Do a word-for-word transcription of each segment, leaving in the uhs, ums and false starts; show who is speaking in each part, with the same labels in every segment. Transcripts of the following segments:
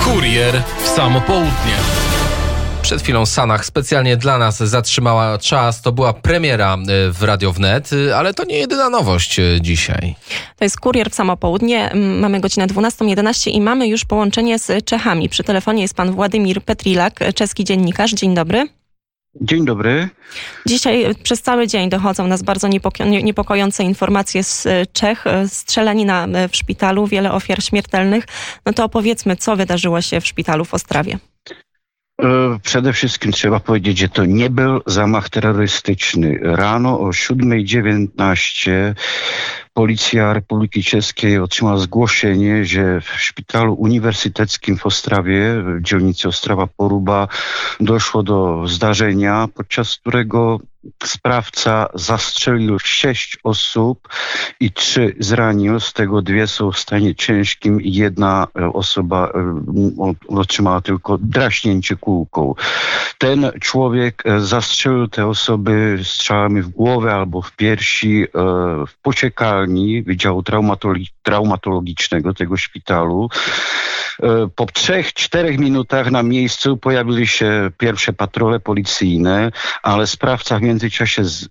Speaker 1: Kurier w samo południe. Przed chwilą Sanach specjalnie dla nas zatrzymała czas. To była premiera w Radio Wnet, ale to nie jedyna nowość dzisiaj.
Speaker 2: To jest Kurier w samo południe. Mamy godzinę dwunastą jedenaście i mamy już połączenie z Czechami. Przy telefonie jest pan Władimir Petrilak, czeski dziennikarz. Dzień dobry.
Speaker 3: Dzień dobry.
Speaker 2: Dzisiaj przez cały dzień dochodzą nas bardzo niepoko- niepokojące informacje z Czech. Strzelanina w szpitalu, wiele ofiar śmiertelnych. No to opowiedzmy, co wydarzyło się w szpitalu w Ostrawie.
Speaker 3: Przede wszystkim trzeba powiedzieć, że to nie był zamach terrorystyczny. Rano o siódma dziewiętnaście Policja Republiki Czeskiej otrzymała zgłoszenie, że w szpitalu uniwersyteckim w Ostrawie, w dzielnicy Ostrawa-Poruba, doszło do zdarzenia, podczas którego sprawca zastrzelił sześć osób i trzy zranił, z tego dwie są w stanie ciężkim i jedna osoba otrzymała tylko draśnięcie kulką. Ten człowiek zastrzelił te osoby strzałami w głowę albo w piersi w poczekalni Wydziału Traumatologicznego tego szpitalu. Po trzech, czterech minutach na miejscu pojawiły się pierwsze patrole policyjne, ale sprawca w międzyczasie z, e,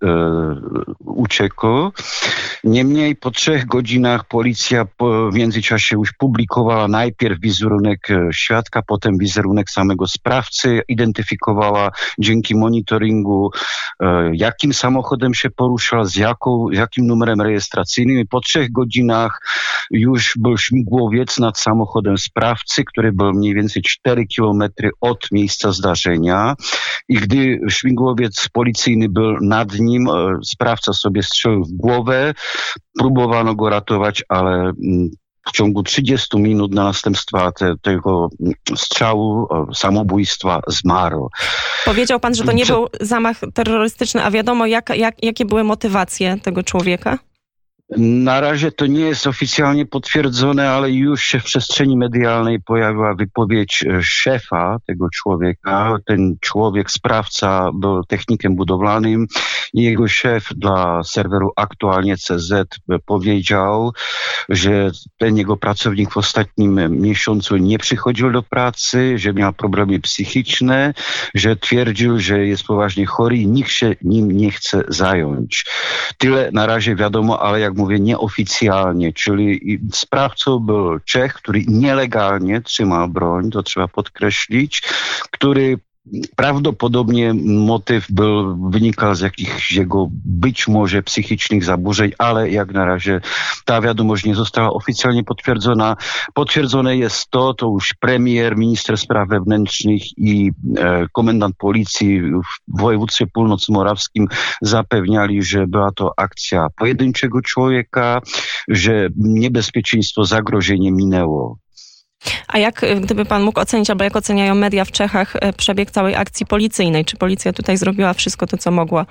Speaker 3: uciekł. Niemniej po trzech godzinach policja po, w międzyczasie już publikowała najpierw wizerunek świadka, potem wizerunek samego sprawcy, identyfikowała dzięki monitoringu, e, jakim samochodem się poruszał, z jaką, jakim numerem rejestracyjnym. I po trzech godzinach już był śmigłowiec nad samochodem sprawcy, który był mniej więcej cztery kilometry od miejsca zdarzenia i gdy śmigłowiec policyjny był nad nim, sprawca sobie strzelił w głowę, próbowano go ratować, ale w ciągu trzydziestu minut na następstwa te, tego strzału, samobójstwa zmarł.
Speaker 2: Powiedział pan, że to nie był zamach terrorystyczny, a wiadomo jak, jak, jakie były motywacje tego człowieka?
Speaker 3: Na razie to nie jest oficjalnie potwierdzone, ale już się w przestrzeni medialnej pojawiła wypowiedź szefa tego człowieka. Ten człowiek, sprawca, był technikiem budowlanym i jego szef dla serweru Aktualnie kropka c z powiedział, że ten jego pracownik w ostatnim miesiącu nie przychodził do pracy, że miał problemy psychiczne, że twierdził, że jest poważnie chory i nikt się nim nie chce zająć. Tyle na razie wiadomo, ale jak mówię, nieoficjalnie, czyli sprawcą był Czech, który nielegalnie trzymał broń, to trzeba podkreślić, który prawdopodobnie motyw był, wynikał z jakichś jego być może psychicznych zaburzeń, ale jak na razie ta wiadomość nie została oficjalnie potwierdzona. Potwierdzone jest to, to już premier, minister spraw wewnętrznych i e, komendant policji w województwie północno-morawskim zapewniali, że była to akcja pojedynczego człowieka, że niebezpieczeństwo, zagrożenie minęło.
Speaker 2: A jak, gdyby pan mógł ocenić, albo jak oceniają media w Czechach, przebieg całej akcji policyjnej? Czy policja tutaj zrobiła wszystko to, co mogła?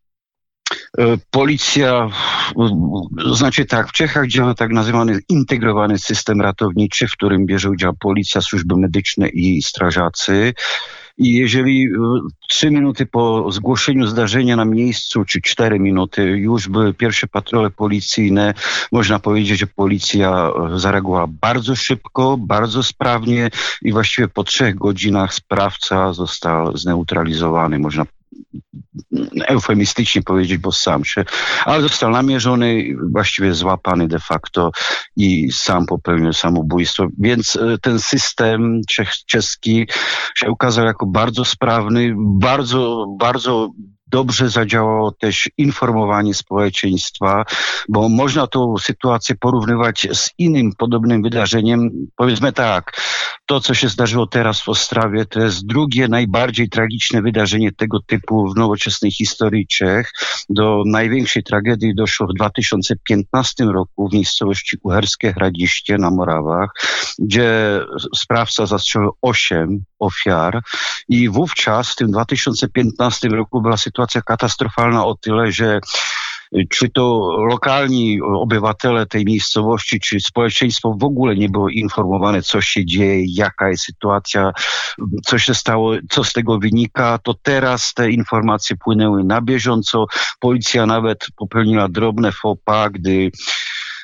Speaker 3: Policja, to znaczy tak, w Czechach działa tak nazywany integrowany system ratowniczy, w którym bierze udział policja, służby medyczne i strażacy. I jeżeli trzy minuty po zgłoszeniu zdarzenia na miejscu, czy cztery minuty, już były pierwsze patrole policyjne, można powiedzieć, że policja zareagowała bardzo szybko, bardzo sprawnie i właściwie po trzech godzinach sprawca został zneutralizowany, można eufemistycznie powiedzieć, bo sam się, ale został namierzony, właściwie złapany de facto i sam popełnił samobójstwo. Więc ten system czeski się ukazał jako bardzo sprawny, bardzo, bardzo dobrze zadziałało też informowanie społeczeństwa, bo można tą sytuację porównywać z innym podobnym wydarzeniem. Powiedzmy tak, to co się zdarzyło teraz w Ostrawie, to jest drugie najbardziej tragiczne wydarzenie tego typu w nowoczesnej historii Czech. Do największej tragedii doszło w dwa tysiące piętnastym roku w miejscowości Uherskie Hradiště na Morawach, gdzie sprawca zastrzelił osiem ofiar i wówczas w tym dwa tysiące piętnastym roku była sytuacja katastrofalna o tyle, że czy to lokalni obywatele tej miejscowości, czy społeczeństwo w ogóle nie było informowane, co się dzieje, jaka jest sytuacja, co się stało, co z tego wynika, to teraz te informacje płynęły na bieżąco. Policja nawet popełniła drobne faux pas, gdy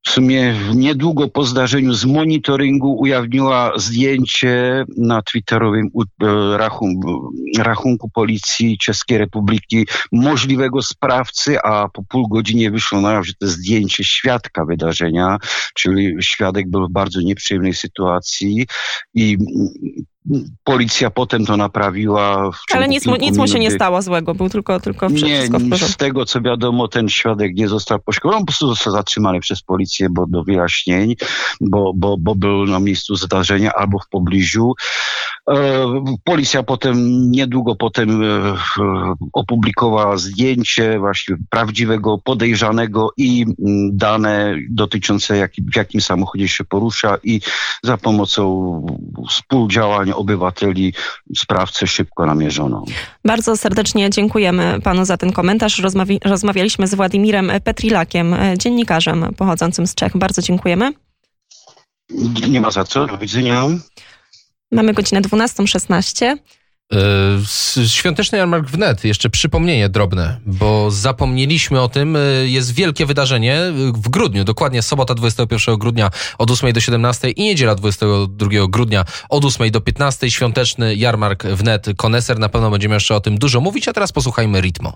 Speaker 3: w sumie niedługo po zdarzeniu z monitoringu ujawniła zdjęcie na twitterowym rachunku, rachunku policji Czeskiej Republiki możliwego sprawcy, a po pół godzinie wyszło na jaw, że to zdjęcie świadka wydarzenia, czyli świadek był w bardzo nieprzyjemnej sytuacji i policja potem to naprawiła.
Speaker 2: Ale nic mu, nic mu się nie stało złego, był tylko, tylko wszystko w porządku.
Speaker 3: Z tego co wiadomo, ten świadek nie został poszkolony, po prostu został zatrzymany przez policję, bo do wyjaśnień, bo, bo, bo był na miejscu zdarzenia albo w pobliżu. E, policja potem, niedługo potem e, opublikowała zdjęcie właśnie prawdziwego podejrzanego i m, dane dotyczące jak, w jakim samochodzie się porusza i za pomocą współdziałania obywateli sprawcę szybko namierzono.
Speaker 2: Bardzo serdecznie dziękujemy panu za ten komentarz. Rozmawi- rozmawialiśmy z Władimirem Petrilakiem, dziennikarzem pochodzącym z Czech. Bardzo dziękujemy.
Speaker 3: Nie ma za co. Do widzenia.
Speaker 2: Mamy godzinę dwunastą szesnaście.
Speaker 1: Świąteczny jarmark wnet, jeszcze przypomnienie drobne, bo zapomnieliśmy o tym, jest wielkie wydarzenie w grudniu, dokładnie sobota dwudziestego pierwszego grudnia od ósmej do siedemnastej i niedziela dwudziestego drugiego grudnia od ósmej do piętnastej, świąteczny jarmark wnet Koneser, na pewno będziemy jeszcze o tym dużo mówić, a teraz posłuchajmy Ritmo.